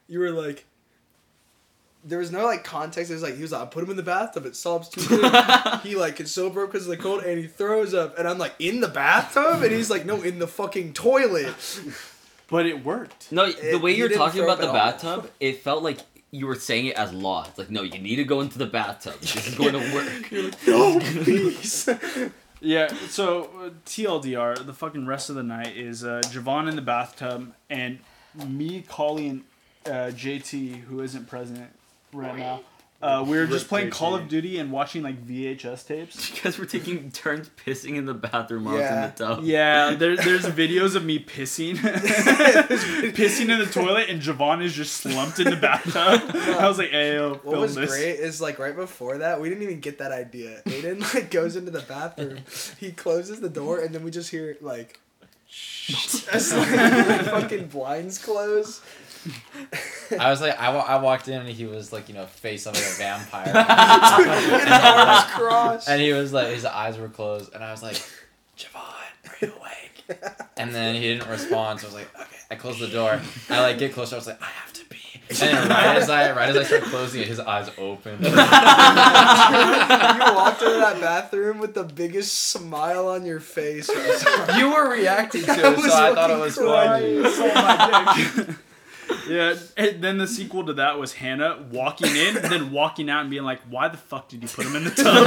there was no like context. It was like he was like, I put him in the bathtub. It solves too good. He like gets sober up because of the cold, and he throws up. And I'm like, in the bathtub, and he's like, no, in the fucking toilet. But it worked. No, the way you you're didn't talking throw about up the at all. bathtub, it felt like you were saying it as law. It's like, no, you need to go into the bathtub. This is going to work. You're like, no, please. Yeah, so TLDR, the fucking rest of the night is Javon in the bathtub, and me, Collie, and JT, who isn't present right now. We were just playing Call of Duty and watching like VHS tapes. Because we're taking turns pissing in the bathroom while I was in the tub. Yeah, there's videos of me pissing, pissing in the toilet, and Javon is just slumped in the bathtub. I was like, "Hey, yo, What film was this." great is like right before that, we didn't even get that idea. Aiden like goes into the bathroom, he closes the door, and then we just hear like, as like the fucking blinds close. I was like, I walked in and he was like, face of like a vampire. His arms crossed. And he was like, his eyes were closed, and I was like, Javon, are you awake? And then he didn't respond, so I was like, okay. I closed the door. I like get closer. I was like, I have to pee. And right as I start closing it, his eyes open. You walked into that bathroom with the biggest smile on your face. You were reacting to I it, was so I thought it was fucking funny. Yeah, and then the sequel to that was Hannah walking in, and then walking out and being like, "Why the fuck did you put him in the tub?"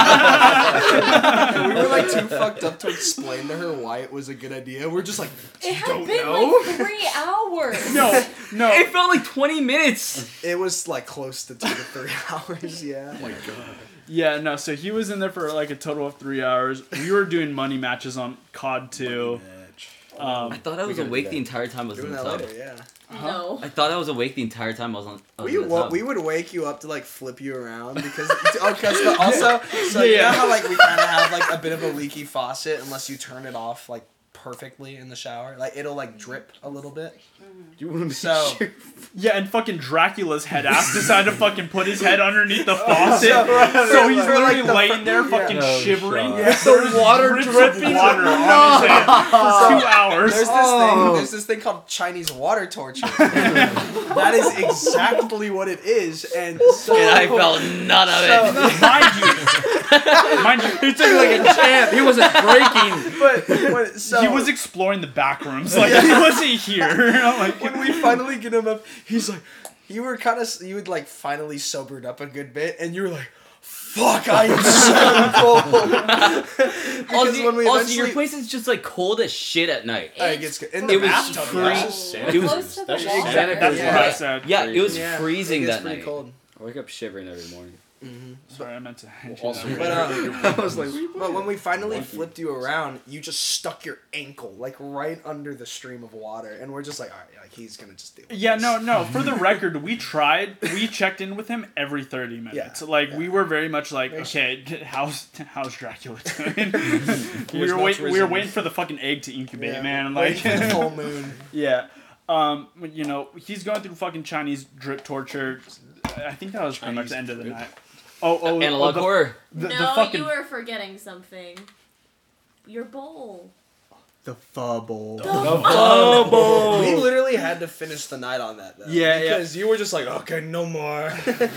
We were like too fucked up to explain to her why it was a good idea. We're just like, It had don't been know. like 3 hours. No. It felt like 20 minutes. It was like close to 2 to 3 hours. Yeah. Oh my god. Yeah, no. So he was in there for like a total of 3 hours. We were doing money matches on COD 2. I thought I was gotta do awake that. the entire time I was in Doing the that tub. later. Yeah. No. I thought I was awake the entire time I was in the tub. We would wake you up to like flip you around because also so you Yeah. know how like we kind of have like a bit of a leaky faucet unless you turn it off like perfectly in the shower, like it'll like drip a little bit. You want to So Yeah, and fucking Dracula's head ass decided to fucking put his head underneath the faucet. so- So he's for, literally like, the laying there fucking Oh, shivering. God. Yeah. There's Water drips of dripping. water on his head for 2 hours. there's this thing called Chinese water torture. That is exactly what it is, and so And I felt none of it. Mind you, He took it like a champ. He wasn't breaking. but so he was exploring the back rooms. Like, he wasn't here. I'm like, when we finally get him up, he's like, you would like finally sobered up a good bit, and you were like, fuck, I am so cold. Because when we Also, your eventually, place is just like cold as shit at night. it gets good. In It the was bathtub, free- yeah. It was Close to the That's wall. just that's Yeah. what I said. Yeah, it was Yeah, freezing it gets that pretty night. cold. I wake up shivering every morning. Sorry, I meant to. Also, But I was like, but when we finally flipped you around, you just stuck your ankle like right under the stream of water, and we're just like, all right, like he's gonna just deal with Yeah, this. no. For the record, we checked in with him every 30 minutes. Yeah, Like yeah. we were very much like, Make okay, how's Dracula doing? we was were much waiting. We were risen. waiting for the fucking egg to incubate, Yeah, man. waiting Like, for the full moon. yeah. You know, he's going through fucking Chinese drip torture. I think that was pretty much the end of the night. Analog horror. The No, fucking you were forgetting something. Your bowl. The pho bowl. bowl. We literally had to finish the night on that though. Yeah, yeah. Because you were just like, okay, no more.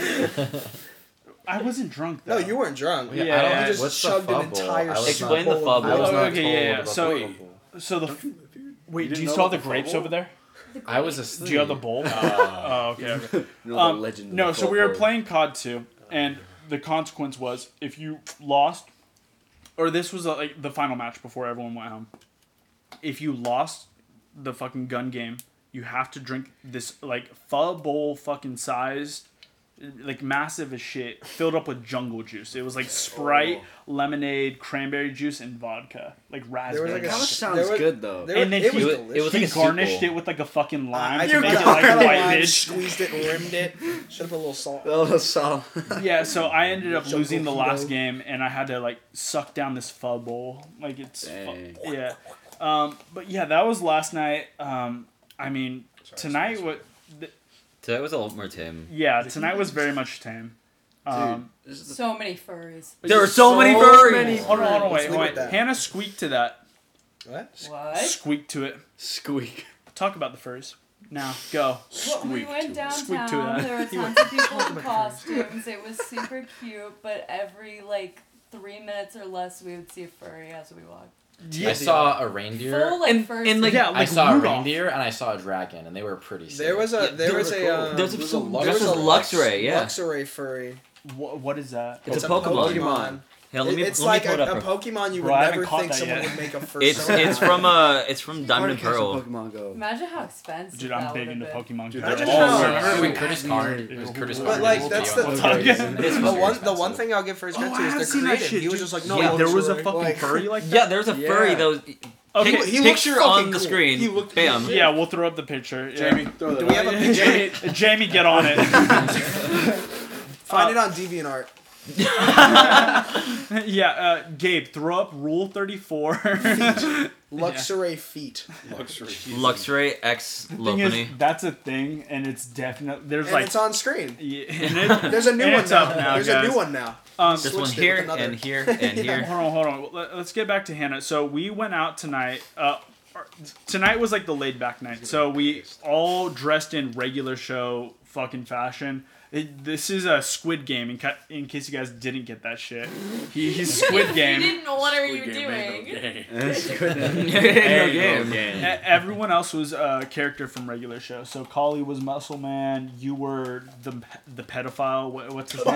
I wasn't drunk though. No, you weren't drunk. Yeah, You yeah. just What's the chugged an pho bowl? entire I was Explain bowl the of pho bowl. I was Oh, not okay, told yeah, yeah. about So- the bubble. So the wait, didn't do you know still have about the the grapes bubble? over there? I was asleep. Do you have the bowl? Oh, okay. Okay. you know, the legend. of No, the so we were Pho-Pho. playing COD 2, and the consequence was if you lost, or this was like the final match before everyone went home. If you lost the fucking gun game, you have to drink this like pho bowl fucking sized, like massive as shit, filled up with jungle juice. It was like Sprite, lemonade, cranberry juice, and vodka, like raspberry. like a That sh- sounds there was- good though. And then it he- was it delicious. was he like a soup garnished bowl. it with like a fucking lime I to make it got like a lime, white bitch. squeezed it, rimmed it. Should have put a little salt. Oh, so Yeah, so I ended up Jungle losing the Keto. last game, and I had to like suck down this pho bowl. Like it's Dang. yeah, but yeah, that was last night. I mean, tonight what? Today was a lot more tame. Yeah, tonight was very much tame. this is the So many furries. There were so many furries. Hold on, Let's wait. leave it at that. Hannah squeaked to that. What? What? Squeak to it. squeak. Talk about the furs. Now, go. Well, we went Squeak to downtown. that. There were tons of people in costumes. It was super cute, but every like 3 minutes or less, we would see a furry as we walked. I saw a reindeer. Full like And- furry. and, like, Yeah, I like saw a Rudolph. reindeer and I saw a dragon, and they were pretty sick. There was a There was a Luxray, yeah. Luxray furry. What is that? It's a Pokemon. Hey, let me It's let like me pull a it up. Pokemon you would Bro, I haven't never caught think that someone yet. would make a first. It's from Diamond and Pearl. Pokemon Go. Imagine how expensive Dude, that I'm big would into have been. Pokemon. Dude, cards. they're Oh, all- remember when Curtis Connor? It was Curtis But Connor. like that's the It's one thing I'll give First Cut Oh, to I is haven't they're seen that creative. shit. He was dude. just like, no, yeah, there was a Luxray. fucking Like, furry like that. Yeah, there's a furry Yeah. that was. Okay, he looked Picture fucking on the cool. screen. He looked Bam. yeah, we'll throw up the picture. Yeah. Jamie, throw that Do we have a picture? Jamie, get on it. Find it on DeviantArt. Yeah, Gabe, throw up Rule 34. Luxray feet. Luxray X The thing is, Lopunny. that's a thing, and it's definitely there's And like it's on screen. yeah, and There's a new and one it's now. up now, There's guys. a new one now. This one switched it here with another. and here and here. Hold on. Let's get back to Hannah. So we went out tonight. tonight was like the laid back night, so we all dressed in regular show fucking fashion. This is a Squid Game, in case you guys didn't get that shit. He's Squid Game. You didn't know what are you doing. Everyone else was a character from regular show. So Kali was Muscle Man. You were the pedophile. What's his name?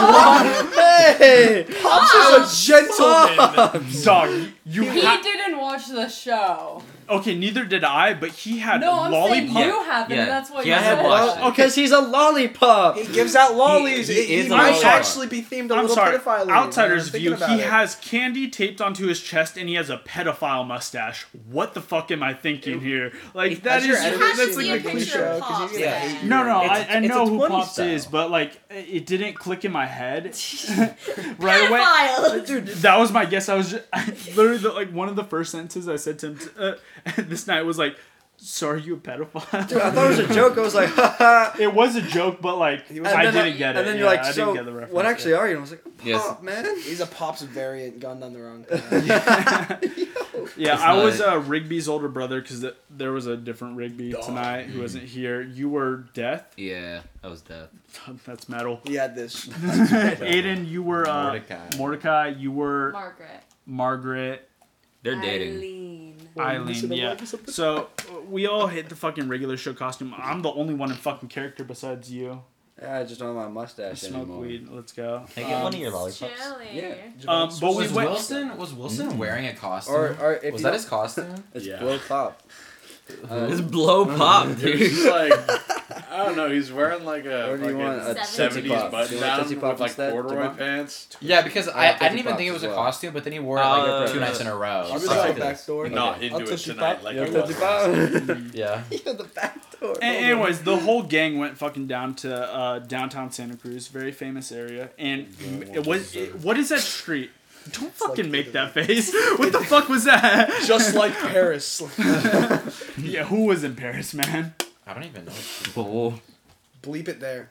Hey, Pops is a gentleman. Dog, you He didn't watch the show. Okay, neither did I, but he had No, I'm saying lollipop. you haven't. Yeah. And that's what He you hasn't said. watched it. Because he's a lollipop. He gives out lollies. He He is a might lollipop. actually be themed a I'm little sorry. pedophile. Outsider's view. He has candy taped onto his chest, and he has a pedophile mustache. What the fuck am I thinking here? Like that is that's like the cliche. No, I know who Pops style. is, but like it didn't click in my head right away. Pedophile. Dude, that was my guess. I was just, literally like one of the first sentences I said to him this night was like, "So are you a pedophile?" Dude, I thought it was a joke. I was like, haha. It was a joke, but like I didn't get it. And then Yeah, you're like, I so didn't get the reference. what actually are you? And I was like, Yes. Pop, man. He's a Pops variant gone down the wrong path. Yeah, It's I not- was Rigby's older brother because there was a different Rigby tonight who wasn't here. You were Death. Yeah, I was deaf. That's metal. He had this. Aiden, you were Mordecai. Mordecai. You were Margaret. Margaret. They're dating. Eileen, yeah. So we all hit the fucking regular show costume. I'm the only one in fucking character besides you. Yeah, I just don't have my mustache Smoke anymore. weed. Let's go. Can I get one of your lollipops? Chilly. Yeah. But we Was went. Wilson wearing a costume? Or if was you that don't- his costume? It's Yeah. blow pop. It's blow pop, It's dude. just like I don't know. He's wearing like a Or do you want a fucking Tootsie 70s Pop? button Do you want down Tootsie with Pop like instead, corduroy Javon? pants. Yeah, because I Tootsie didn't even Pops think it was as a well. costume, but then he wore it like 2 nights in a row. I'll be So I like think back it's- door. Not into I'll it Tootsie tonight. Pop. Like You it want was Tootsie Pop? Yeah. You're the back door. Anyways, the whole gang went fucking down to downtown Santa Cruz, very famous area, and what is that street? Don't fucking make that face. What the fuck was that? Just like Paris. Yeah, who was in Paris, man? I don't even know. Oh. Bleep it there.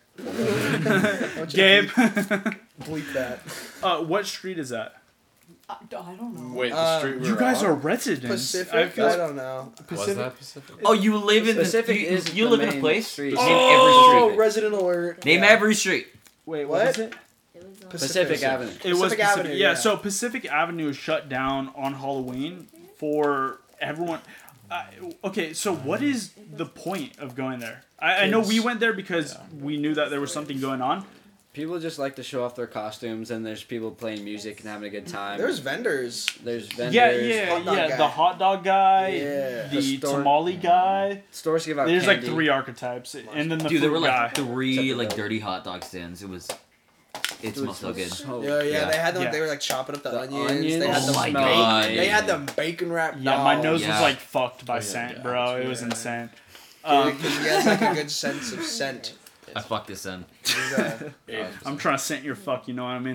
Gabe. Bleep that. What street is that? I don't know. Wait, the street we You were guys on? are residents. Pacific? I I, feel don't know. Was that Pacific? Oh, you live in Pacific you, is you the live in a main place? street. Name Oh, every street. resident alert. Name Yeah. every street. Wait, What? what is it? It was on Pacific Avenue. It was Pacific Pacific. Avenue, Yeah, yeah. so Pacific Avenue is shut down on Halloween for everyone. Okay, so what is the point of going there? I know we went there because we knew that there was something going on. People just like to show off their costumes, and there's people playing music and having a good time. There's vendors. There's vendors. Yeah, hot dog guy. the hot dog guy, Yeah. the The store- tamale guy. Stores give out There's candy. like 3 archetypes, and then the Dude, there fruit were like guy. 3 Except like for dirty hot dog stands. It Dude, smells so good. Yeah, Yeah. they had them. Yeah. They were like chopping up the The onions. onions? They had Oh them my bacon. God. They had them bacon wrapped. Yeah, my nose Yeah. was like fucked by yeah, scent, yeah, bro. It that's was weird. insane. Because he has like a good sense of scent. I fucked this in. He's, I'm trying to scent your fuck, you know what I mean?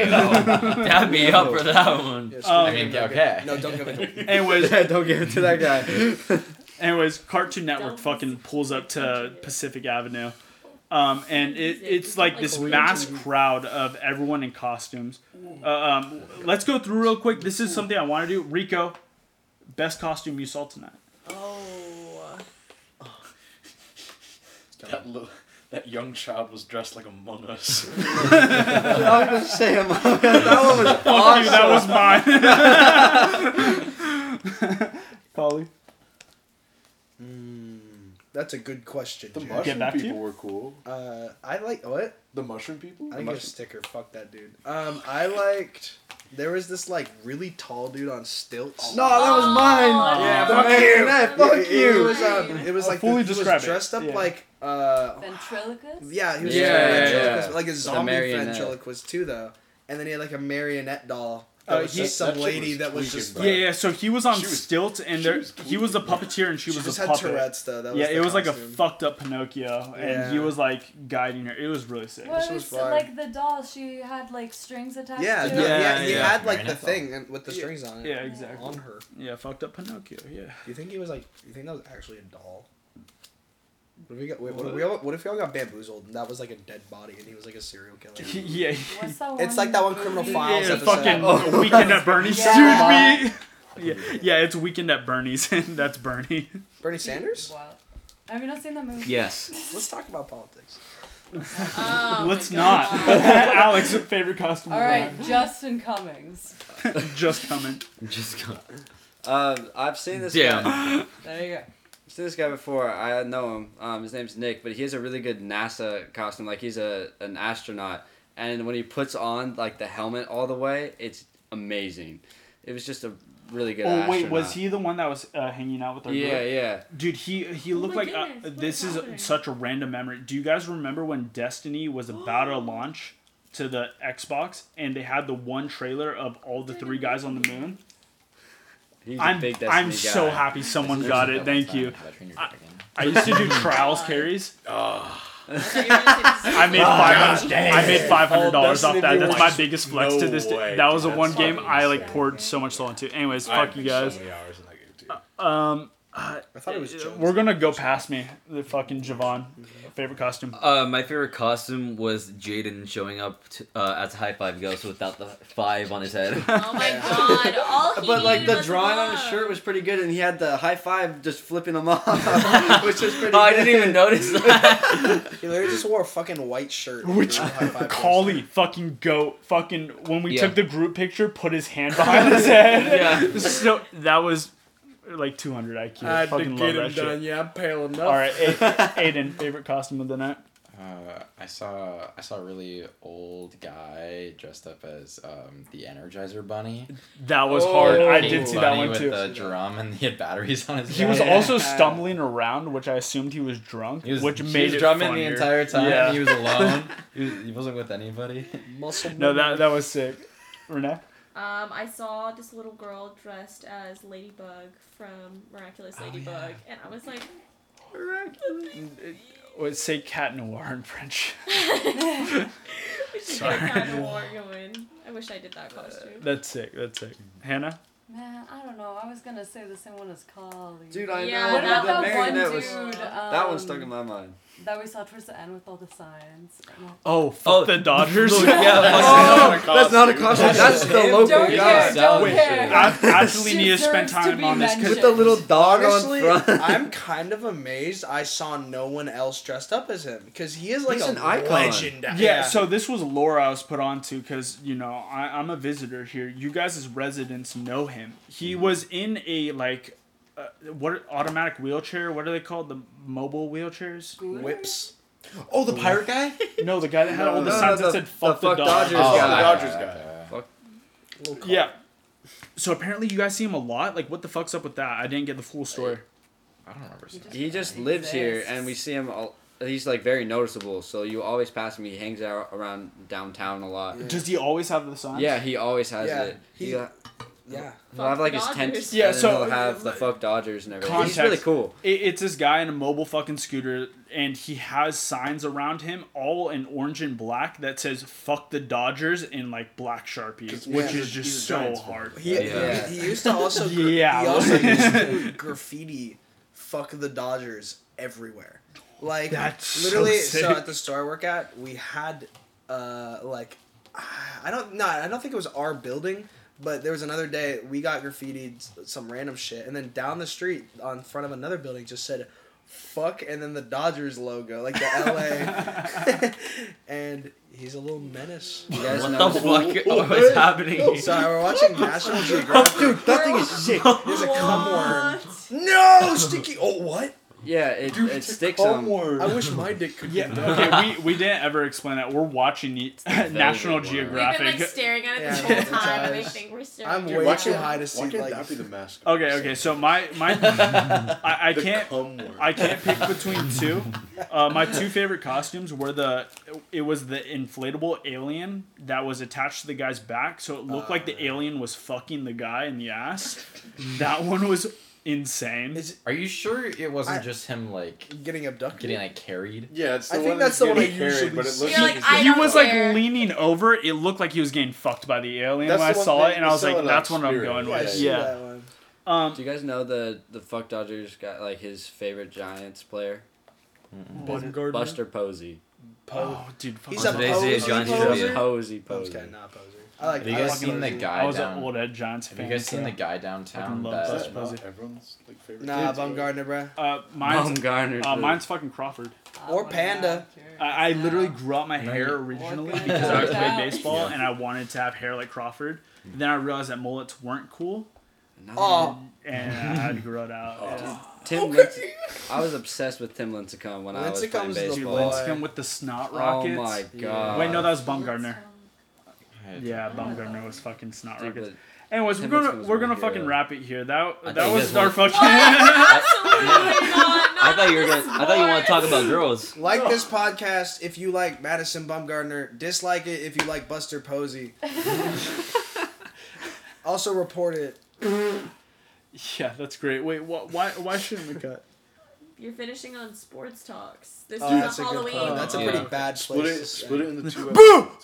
Dab me up for that one. I mean, okay. No, don't give it to me. Anyways, Don't give it to that guy. Anyways, Cartoon Network fucking pulls up to Pacific Avenue. And it's like this mass crowd of everyone in costumes. Let's go through real quick. This is something I want to do. Rico, best costume you saw tonight. Oh. That young child was dressed like Among Us. I was gonna say that one was Fuck you, that was mine. Polly. That's a good question. The Jack. mushroom back to people you? were cool. I like what? The mushroom people? I think a sticker. Fuck that dude. I liked. There was this like really tall dude on stilts. No, that was mine. Yeah, the fuck marionette. Fuck It you. was it was like fully he was describe it. dressed up Yeah. like Ventriloquist? yeah, he was Yeah, just a yeah, ventriloquist, yeah. like a zombie marionette. ventriloquist too though. And then he had like a marionette doll. Oh, That was he- just some that chick lady was that was tweaking, just bro. Yeah, so he was on She was- stilts, and she there was he was a puppeteer, and she she was just a had puppet. Tourette's though. That was Yeah, the it was like a costume. fucked up Pinocchio, and he Yeah. was like guiding her. It was really sick. Well, This it was was fire. like the doll. She had like strings attached Yeah, to no, it. Yeah, he yeah. had like the Marionette doll. thing and with the strings on it. Yeah, exactly. On her. Yeah, fucked up Pinocchio. Yeah. Do you think he was like? Do you think that was actually a doll? What if we got? Wait, what if we all got bamboozled and that was like a dead body and he was like a serial killer? Yeah. What's that one It's like that one Criminal movie? Files Yeah, episode. fucking Weekend at Bernie's. Yeah. Dude, Yeah, it's Weekend at Bernie's, and that's Bernie. Bernie Sanders? Wow. Have you not seen that movie? Yes. Let's talk about politics. Oh, Let's my not. God. Alex's favorite costume. All right, Justin Cummings. Just coming. Just go. I've seen this Damn. guy. There you go. I've seen this guy before. I know him. His name's Nick, but he has a really good NASA costume. Like he's an astronaut, and when he puts on like the helmet all the way, it's amazing. It was just a really good. Oh astronaut. wait, was he the one that was hanging out with our Yeah, group? yeah. Dude, he looked my like goodness, what this is is happening? such a random memory. Do you guys remember when Destiny was about to launch to the Xbox and they had the one trailer of all the 3 guys on the moon? He's I'm a big Destiny I'm guy. so happy someone got it. Thank you. I I used to do trials carries. I thought you were gonna say I made I made $500 off Destiny that. That's my viewers. biggest flex to this day. That was the one game I like poured so much soul into. Anyways, fuck you guys. So many hours in that game too. I thought it was Jones. We're gonna go past me. The fucking Javon. Favorite costume. My favorite costume was Jaden showing up as High Five Ghost without the 5 on his head. Oh my God! All he But like needed the was drawing on his love. shirt was pretty good, and he had the high five just flipping him off, which was pretty. Oh, I good. didn't even notice that. He literally just wore a fucking white shirt. Which High five Collie fucking goat fucking when we Yeah. took the group picture put his hand behind his head. Yeah. So that was like 200 IQ. I had to fucking get love him that done. shit. Yeah, I'm pale enough. All right, Aiden, favorite costume of the night. I saw a really old guy dressed up as the Energizer Bunny. That was hard. I Pink did see that bunny one with too. the drum, and he had batteries on his. He was back. also stumbling around, which I assumed he was drunk, He was, which he made was it drumming funnier. the entire time. Yeah. He was alone. he wasn't with anybody. Muscle. No, that was sick. Renee. I saw this little girl dressed as Ladybug from Miraculous Ladybug, and I was like, Let's say Cat Noir in French. we should Sorry. get kind of war going. I wish I did that costume. That's sick. That's sick. Hannah. Man, I don't know. I was gonna say the same one as Collie. Dude, I Yeah, know. What about the that one marionette dude? was. That one stuck in my mind. That we saw towards the end with all the signs. Oh, fuck the Dodgers. Oh, that's not a costume. That's the him. local Don't guy. care. Don't Wait, care. I actually need to spend Deserves to time be on this because With the little dog Honestly, on front. I'm kind of amazed I saw no one else dressed up as him because he is like He's a an icon. legend. yeah, so this was lore I was put onto because, you know, I'm a visitor here. You guys as residents know him. He was in a, like, what automatic wheelchair? What are they called? The mobile wheelchairs? whips. Oh, the pirate guy? No, the guy that had all the No, signs the- that said "fuck the the, fuck Dodgers." Dodgers Oh, guy. the Dodgers guy. Yeah. So apparently you guys see him a lot. Like, what the fuck's up with that? I didn't get the full story. I don't remember seeing. He just lives here, and we see him. He's like very noticeable, so you always pass him. He hangs out around downtown a lot. Yeah. Does he always have the signs? Yeah, he always has Yeah, it. Yeah. He'll have like his tent. Dodgers. Yeah, and so- he'll have the fuck Dodgers and everything. Context. He's really cool. It's this guy in a mobile fucking scooter, and he has signs around him, all in orange and black, that says "fuck the Dodgers" in like black Sharpie, which is just he's a so Giants fan. hard. Yeah. He used to also Yeah. he also used to graffiti "fuck the Dodgers" everywhere. Like That's so literally, sick. so at the store I work at, we had like I don't think it was our building, but there was another day we got graffitied some random shit, and then down the street on front of another building just said "fuck" and then the Dodgers logo, like the LA. And he's a little menace. You guys What know. the fuck? What's happening? Sorry, we're watching National Geographic. Dude, that thing is sick. There's a cum worm. No, sticky. Oh, what? Yeah, it sticks him. I wish my dick could Yeah. get that. Okay, we didn't ever explain that. We're watching National worm. We've been Geographic. like staring at it Yeah, this whole it's time, and we eyes. think we're staring. I'm at way it. too high to Why see. can't Like, that be the mask? Okay. So my I The can't cum worm. I can't pick between two. My two favorite costumes were the inflatable alien that was attached to the guy's back, so it looked like the alien was fucking the guy in the ass. That one was insane. is Are you sure it wasn't I- just him like getting abducted. getting like carried? Yeah, it's the I one think that's the one I getting carried, usually but it see. looks You're like like, it's I He don't was like care. leaning over. It looked like he was getting fucked by the alien That's when I the one saw they- it, and I they was sell like, it "That's on what I'm Spirit. going Yeah, I with." see Yeah. that one. Do you guys know the fuck Dodgers got like his favorite Giants player? Buster Posey. Oh, dude, fuck He's off. a Today's day of posy Giants poser. trivia. Posey I'm Posey. just kidding, not poser. I like. Have you I guys like seen the Posey. guy I was down? an old Ed Giants fan. Have you guys seen so- the guy downtown? Fucking love that- Buster Is that Posey. not everyone's like favorite? Nah, kids, or- Bumgarner, bro. Mine's Bumgarner. mine's fucking Crawford. Or Panda. I literally grew out my hair originally Orca. because I played Yeah. baseball Yeah. and I wanted to have hair like Crawford. Then I realized that mullets weren't cool Oh, and I had to grow it out. Yeah. Tim Lincecum. I was obsessed with Tim Lincecum when I was playing Lincecum's the Dude, baseball. boy. Lincecum with the snot Oh rockets. my god. Wait, no, that was Bumgarner. Hey, Yeah, Bumgarner was fucking snot Dude, rockets. but Anyways, Tim we're Lincecum was gonna my fucking hero. wrap it here. That I that thought you was guys our wanted- fucking. Absolutely not. I thought you were gonna. I thought you want to talk about girls. like this podcast if you like Madison Bumgarner. Dislike it if you like Buster Posey. Also report it. Yeah, that's great. Wait, why shouldn't we cut? You're finishing on sports talks. This Oh, is that's a a good Halloween. point. That's a Yeah. pretty bad Split place. it. to Split it into 2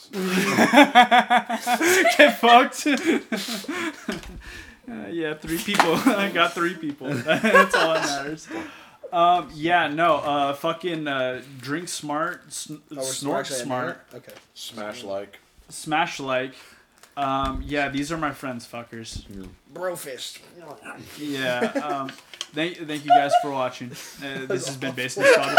episodes. Get fucked. Yeah, 3 people. I got 3 people. That's all that matters. Yeah, no. Fucking drink smart, Oh, we're snort actually at smart, that? Okay. Smash like. smash like. Yeah, these are my friends, fuckers. Bro fist. Yeah. Thank you guys for watching. This has been Basement Squad.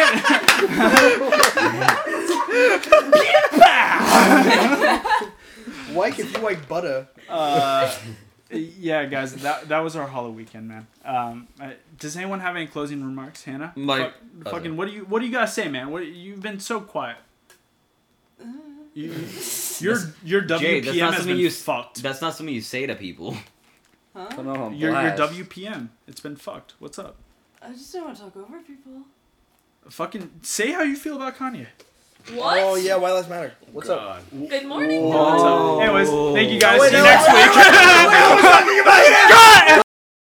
Like if you like butter. Yeah, guys, that was our Halloween weekend, man. Does anyone have any closing remarks, Hannah? My- Fucking, what do you guys say, man? You've been so quiet. Your WPM Jay, that's not has something been you fucked. That's not something you say to people. Huh? Put 'em on Your blast. WPM, it's been fucked. What's up? I just don't want to talk over people. Fucking say how you feel about Kanye. What? Oh yeah, why lives matter? What's up? Good morning. What's up? Anyways, thank you guys. Oh, wait, See you no, next wait, week. wait, wait, wait, wait, wait, wait, wait, wait, wait, wait, wait, wait, God!